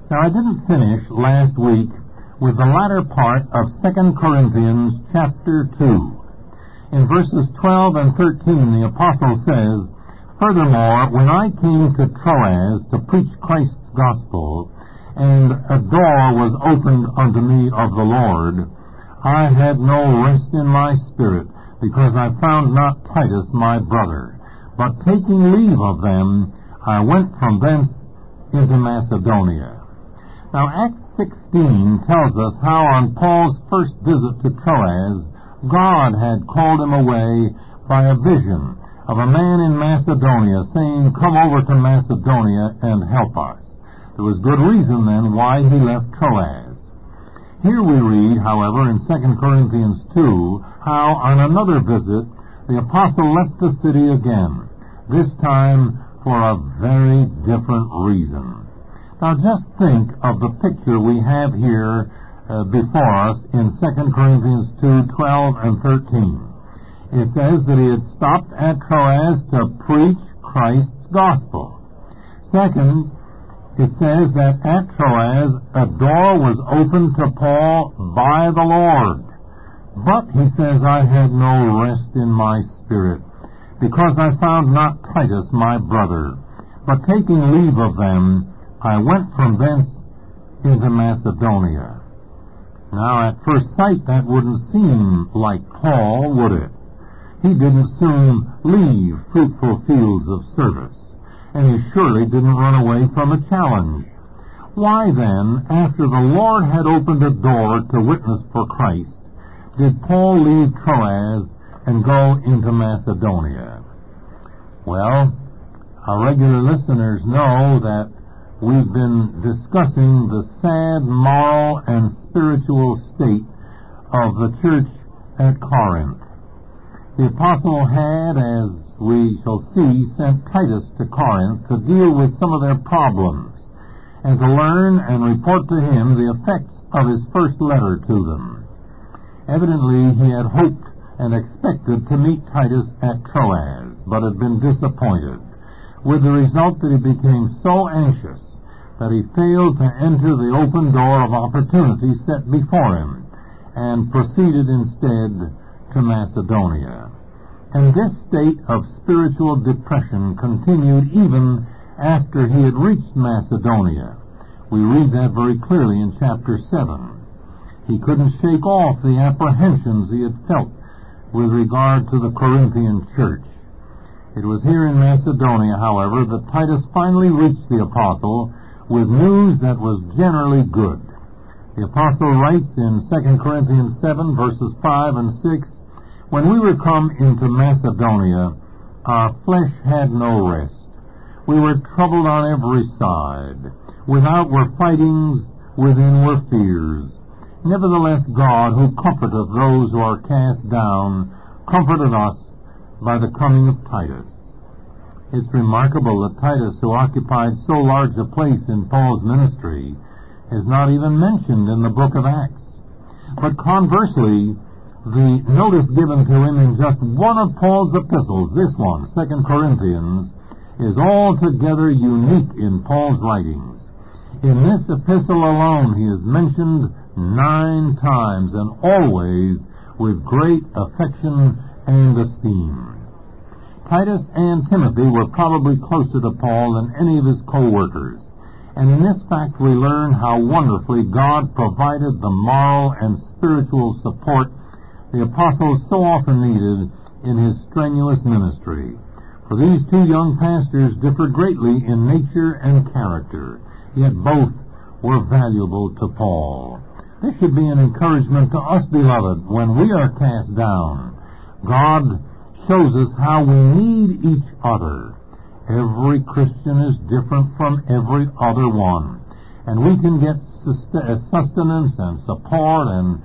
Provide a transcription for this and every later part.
Now, I didn't finish last week with the latter part of 2 Corinthians chapter 2. In verses 12 and 13, the apostle says, "Furthermore, when I came to Troas to preach Christ's gospel, and a door was opened unto me of the Lord, I had no rest in my spirit, because I found not Titus my brother. But taking leave of them, I went from thence into Macedonia." Now, Acts 16 tells us how on Paul's first visit to Troas, God had called him away by a vision of a man in Macedonia saying, "Come over to Macedonia and help us." There was good reason then why he left Troas. Here we read, however, in 2 Corinthians 2, how on another visit the apostle left the city again, this time for a very different reason. Now just think of the picture we have here before us in 2 Corinthians 2, 12 and 13. It says that he had stopped at Troas to preach Christ's gospel. Second, it says that at Troas a door was opened to Paul by the Lord. But, he says, I had no rest in my spirit, because I found not Titus my brother. But taking leave of them, I went from thence into Macedonia. Now, at first sight, that wouldn't seem like Paul, would it? He didn't soon leave fruitful fields of service, and he surely didn't run away from a challenge. Why then, after the Lord had opened a door to witness for Christ, did Paul leave Troas and go into Macedonia? Well, our regular listeners know that we've been discussing the sad moral and spiritual state of the church at Corinth. The apostle had, as we shall see, sent Titus to Corinth to deal with some of their problems and to learn and report to him the effects of his first letter to them. Evidently, he had hoped and expected to meet Titus at Troas, but had been disappointed, with the result that he became so anxious that he failed to enter the open door of opportunity set before him, and proceeded instead to Macedonia. And this state of spiritual depression continued even after he had reached Macedonia. We read that very clearly in chapter 7. He couldn't shake off the apprehensions he had felt with regard to the Corinthian church. It was here in Macedonia, however, that Titus finally reached the apostle with news that was generally good. The apostle writes in 2 Corinthians 7, verses 5 and 6, "When we were come into Macedonia, our flesh had no rest. We were troubled on every side. Without were fightings, within were fears. Nevertheless, God, who comforteth those who are cast down, comforted us by the coming of Titus." It's remarkable that Titus, who occupied so large a place in Paul's ministry, is not even mentioned in the book of Acts. But conversely, the notice given to him in just one of Paul's epistles, this one, 2 Corinthians, is altogether unique in Paul's writings. In this epistle alone, he is mentioned 9 times, and always with great affection and esteem. Titus and Timothy were probably closer to Paul than any of his co-workers, and in this fact we learn how wonderfully God provided the moral and spiritual support the apostle so often needed in his strenuous ministry. For these two young pastors differed greatly in nature and character, yet both were valuable to Paul. This should be an encouragement to us, beloved, when we are cast down. God shows us how we need each other. Every Christian is different from every other one, and we can get sustenance and support and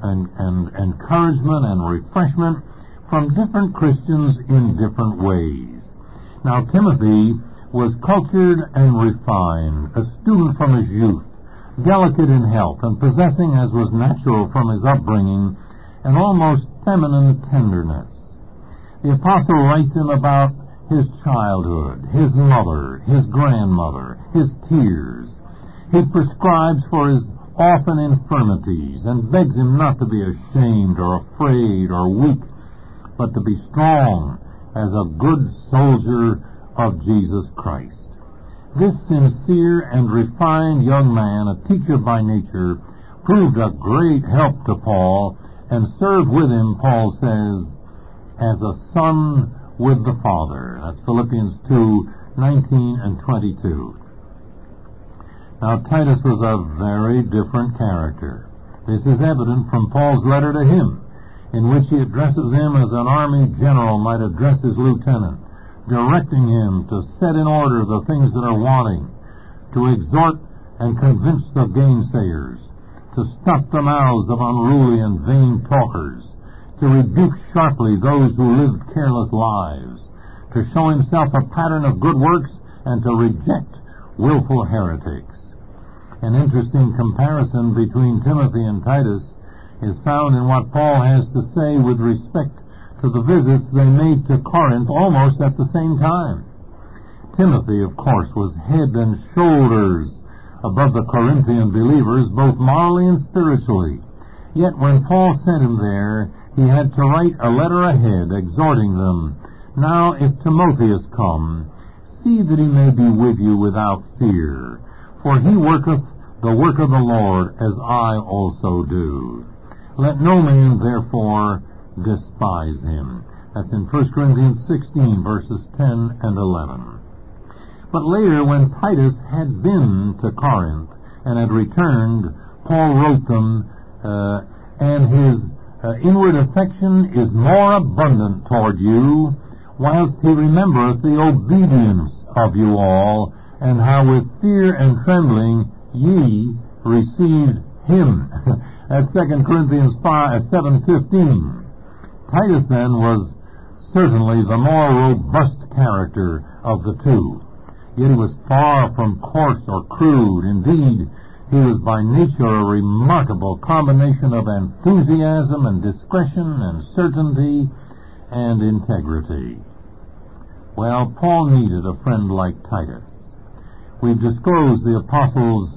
encouragement and refreshment from different Christians in different ways. Now, Timothy was cultured and refined, a student from his youth, delicate in health, and possessing, as was natural from his upbringing, an almost feminine tenderness. The apostle writes him about his childhood, his mother, his grandmother, his tears. He prescribes for his often infirmities and begs him not to be ashamed or afraid or weak, but to be strong as a good soldier of Jesus Christ. This sincere and refined young man, a teacher by nature, proved a great help to Paul and served with him, Paul says, as a son with the Father. That's Philippians 2:19 and 22. Now, Titus was a very different character. This is evident from Paul's letter to him, in which he addresses him as an army general might address his lieutenant, directing him to set in order the things that are wanting, to exhort and convince the gainsayers, to stop the mouths of unruly and vain talkers, to rebuke sharply those who lived careless lives, to show himself a pattern of good works, and to reject willful heretics. An interesting comparison between Timothy and Titus is found in what Paul has to say with respect to the visits they made to Corinth almost at the same time. Timothy, of course, was head and shoulders above the Corinthian believers, both morally and spiritually. Yet when Paul sent him there, he had to write a letter ahead, exhorting them, "Now if Timotheus come, see that he may be with you without fear, for he worketh the work of the Lord, as I also do. Let no man therefore despise him." That's in 1 Corinthians 16, verses 10 and 11. But later, when Titus had been to Corinth and had returned, Paul wrote them, "And his inward affection is more abundant toward you, whilst he remembereth the obedience of you all, and how with fear and trembling ye received him." That's 2 Corinthians 7:15. Titus then was certainly the more robust character of the two. Yet he was far from coarse or crude. Indeed, he was by nature a remarkable combination of enthusiasm and discretion and certainty and integrity. Well, Paul needed a friend like Titus. We've disclosed the apostles'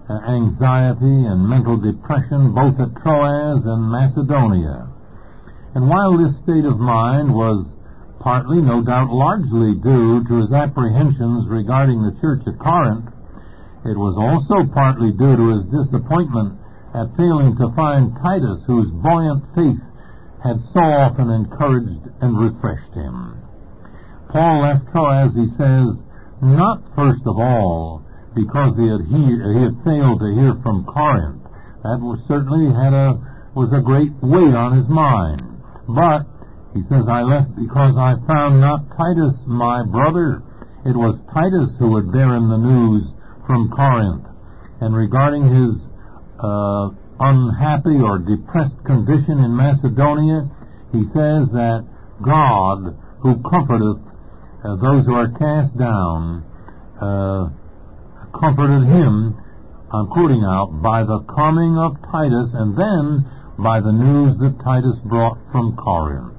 anxiety and mental depression both at Troas and Macedonia. And while this state of mind was partly, no doubt largely due to his apprehensions regarding the church at Corinth, it was also partly due to his disappointment at failing to find Titus, whose buoyant faith had so often encouraged and refreshed him. Paul left Troas, he says, not first of all because he had failed to hear from Corinth. That was certainly was a great weight on his mind. But he says, "I left because I found not Titus my brother." It was Titus who had bearen the news from Corinth. And regarding his unhappy or depressed condition in Macedonia, he says that God, who comforteth those who are cast down, comforted him, I'm quoting out, by the coming of Titus, and then by the news that Titus brought from Corinth.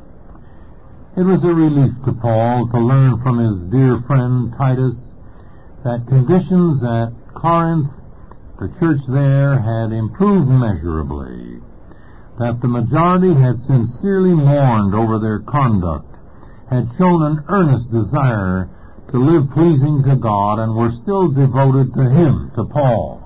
It was a relief to Paul to learn from his dear friend Titus that conditions at Corinth, the church there, had improved measurably, that the majority had sincerely mourned over their conduct, had shown an earnest desire to live pleasing to God, and were still devoted to him, to Paul.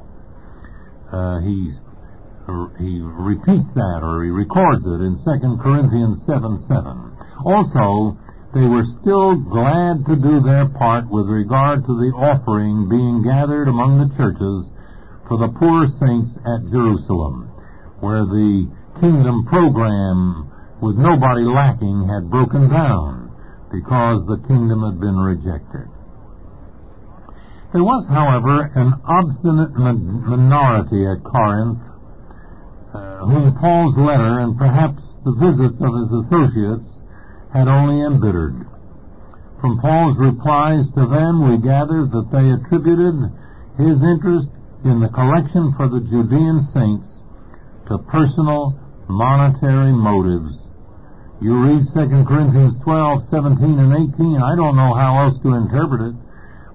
He repeats that, or he records it in 2 Corinthians 7:7. Also, they were still glad to do their part with regard to the offering being gathered among the churches for the poor saints at Jerusalem, where the kingdom program with nobody lacking had broken down because the kingdom had been rejected. There was, however, an obstinate minority at Corinth whom Paul's letter and perhaps the visits of his associates had only embittered. From Paul's replies to them, we gather that they attributed his interest in the collection for the Judean saints to personal, monetary motives. You read 2 Corinthians 12:17 and 18. I don't know how else to interpret it,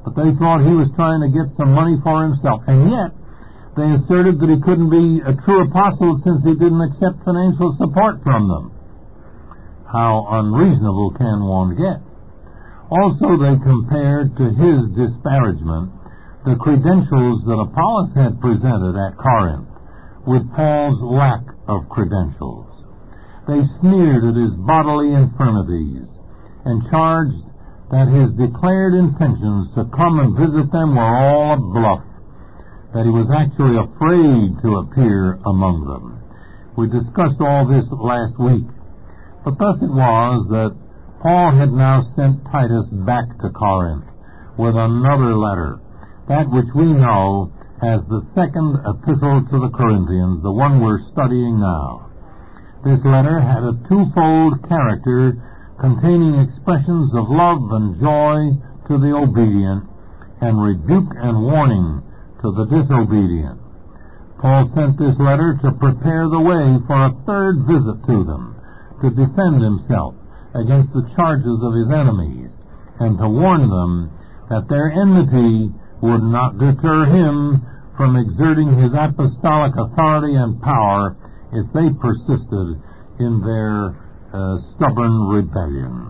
but they thought he was trying to get some money for himself. And yet, they asserted that he couldn't be a true apostle since he didn't accept financial support from them. How unreasonable can one get? Also, they compared to his disparagement the credentials that Apollos had presented at Corinth with Paul's lack of credentials. They sneered at his bodily infirmities and charged that his declared intentions to come and visit them were all a bluff, that he was actually afraid to appear among them. We discussed all this last week, but thus it was that Paul had now sent Titus back to Corinth with another letter, that which we know as the second epistle to the Corinthians, the one we're studying now. This letter had a twofold character, containing expressions of love and joy to the obedient, and rebuke and warning to the disobedient. Paul sent this letter to prepare the way for a third visit to them, to defend himself against the charges of his enemies, and to warn them that their enmity would not deter him from exerting his apostolic authority and power if they persisted in their stubborn rebellion.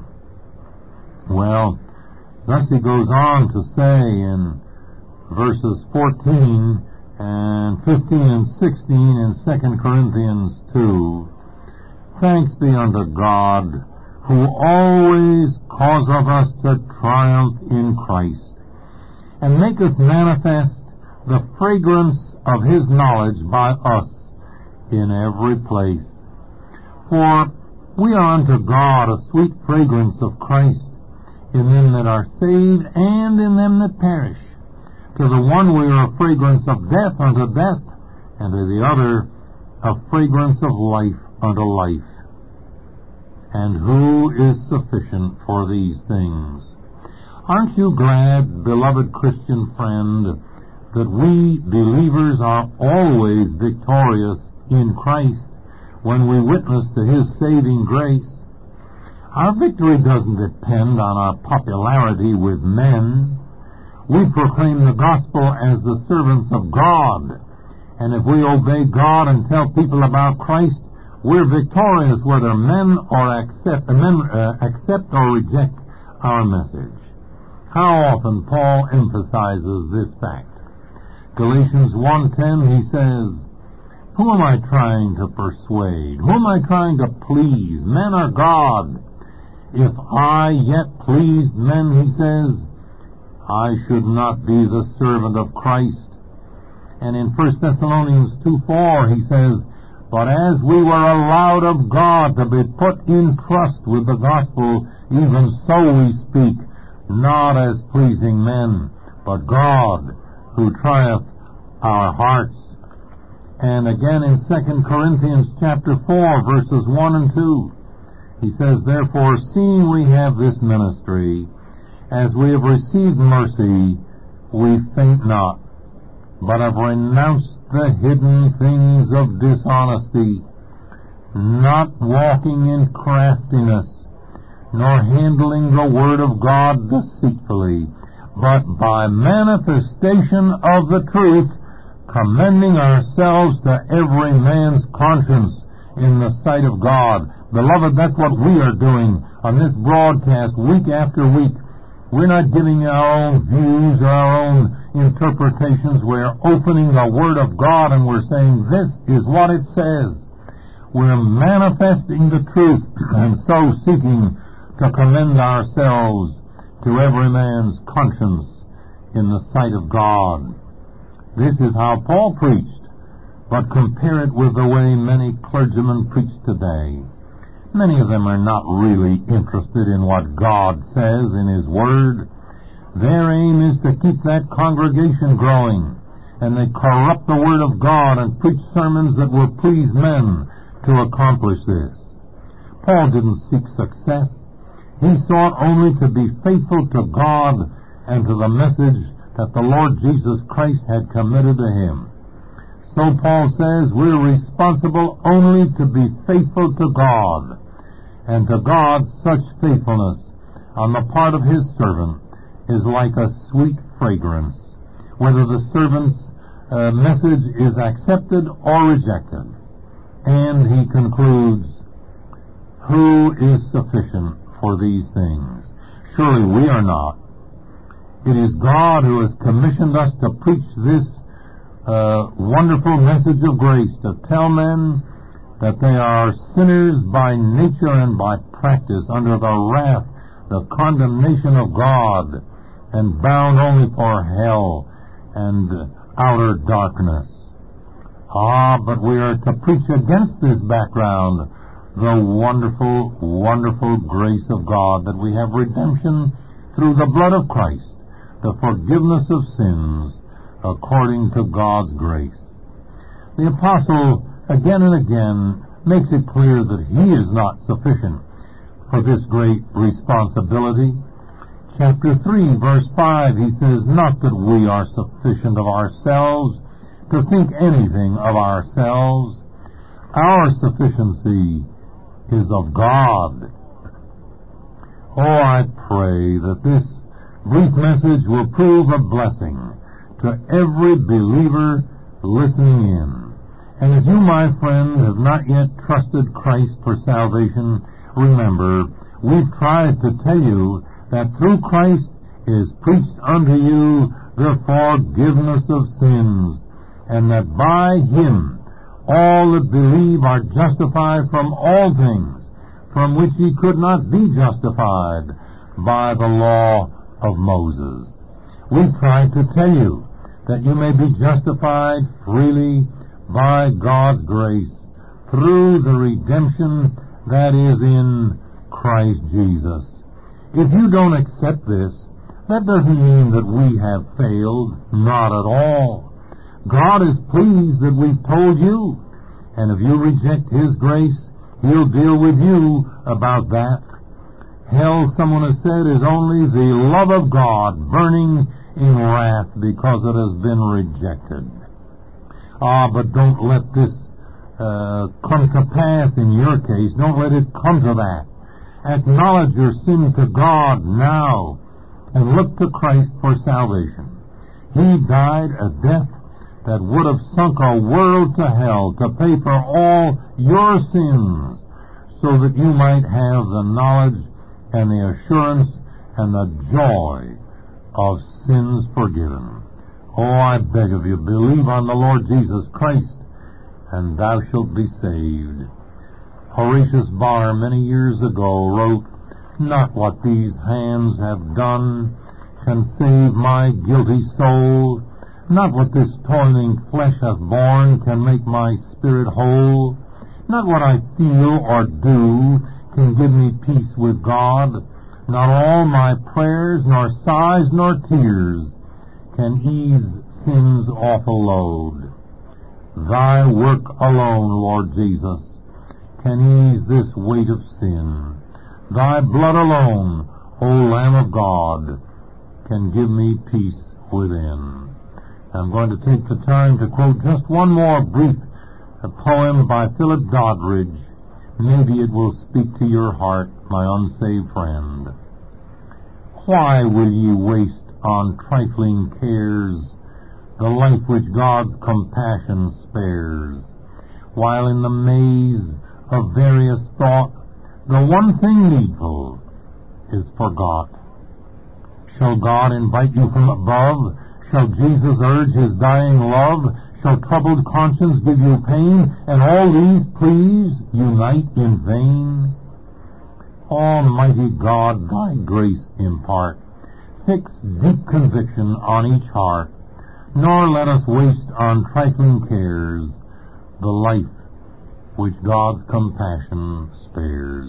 Well, thus he goes on to say in verses 14 and 15 and 16 in 2 Corinthians 2, "Thanks be unto God, who always causeth us to triumph in Christ, and maketh manifest the fragrance of his knowledge by us in every place. For we are unto God a sweet fragrance of Christ in them that are saved and in them that perish. To the one we are a fragrance of death unto death, and to the other a fragrance of life unto life. And who is sufficient for these things?" Aren't you glad, beloved Christian friend, that we believers are always victorious in Christ when we witness to his saving grace? Our victory doesn't depend on our popularity with men. We proclaim the gospel as the servants of God, and if we obey God and tell people about Christ, we're victorious whether men accept or reject our message. How often Paul emphasizes this fact. Galatians 1:10, he says, "Who am I trying to persuade? Who am I trying to please, men or God? If I yet pleased men," he says, "I should not be the servant of Christ." And in 1 Thessalonians 2:4, he says, "But as we were allowed of God to be put in trust with the gospel, even so we speak, not as pleasing men, but God, who trieth our hearts." And again in 2 Corinthians chapter 4, verses 1 and 2, he says, "Therefore, seeing we have this ministry, as we have received mercy, we faint not, but have renounced the hidden things of dishonesty, not walking in craftiness, nor handling the word of God deceitfully, but by manifestation of the truth, commending ourselves to every man's conscience in the sight of God." Beloved, that's what we are doing on this broadcast week after week. We're not giving our own views or our own interpretations. We're opening the Word of God and we're saying, this is what it says. We're manifesting the truth and so seeking to commend ourselves to every man's conscience in the sight of God. This is how Paul preached, but compare it with the way many clergymen preach today. Many of them are not really interested in what God says in His Word. Their aim is to keep that congregation growing, and they corrupt the Word of God and preach sermons that will please men to accomplish this. Paul didn't seek success. He sought only to be faithful to God and to the message that the Lord Jesus Christ had committed to him. So Paul says we're responsible only to be faithful to God, and to God such faithfulness on the part of His servant is like a sweet fragrance, whether the servant's message is accepted or rejected. And he concludes, who is sufficient for these things? Surely we are not. It is God who has commissioned us to preach this wonderful message of grace, to tell men that they are sinners by nature and by practice, under the wrath, the condemnation of God, and bound only for hell and outer darkness. But we are to preach against this background the wonderful, wonderful grace of God, that we have redemption through the blood of Christ, the forgiveness of sins according to God's grace. The apostle again and again makes it clear that he is not sufficient for this great responsibility. Chapter 3, verse 5, he says, not that we are sufficient of ourselves to think anything of ourselves. Our sufficiency is of God. I pray that this brief message will prove a blessing to every believer listening in. And if you, my friend, have not yet trusted Christ for salvation, remember, we've tried to tell you that through Christ is preached unto you the forgiveness of sins, and that by him all that believe are justified from all things from which ye could not be justified by the law of Moses. We try to tell you that you may be justified freely by God's grace through the redemption that is in Christ Jesus. If you don't accept this, that doesn't mean that we have failed. Not at all. God is pleased that we've told you, and if you reject his grace, he'll deal with you about that. Hell, someone has said, is only the love of God burning in wrath because it has been rejected. But don't let this come to pass in your case. Don't let it come to that. Acknowledge your sin to God now and look to Christ for salvation. He died a death that would have sunk a world to hell to pay for all your sins, so that you might have the knowledge and the assurance and the joy of sins forgiven. I beg of you, believe on the Lord Jesus Christ, and thou shalt be saved. Horatius Barr many years ago wrote, not what these hands have done can save my guilty soul, not what this toiling flesh hath borne can make my spirit whole, not what I feel or do can give me peace with God, not all my prayers, nor sighs, nor tears can ease sin's awful load. Thy work alone, Lord Jesus, can ease this weight of sin. Thy blood alone, O Lamb of God, can give me peace within. I'm going to take the time to quote just one more brief poem by Philip Doddridge. Maybe it will speak to your heart, my unsaved friend. Why will ye waste on trifling cares the life which God's compassion spares, while in the maze of various thought the one thing needful is forgot? Shall God invite you from above? Shall Jesus urge his dying love? Shall troubled conscience give you pain, and all these pleas unite in vain? Almighty God, thy grace impart, fix deep conviction on each heart, nor let us waste on trifling cares the life which God's compassion spares.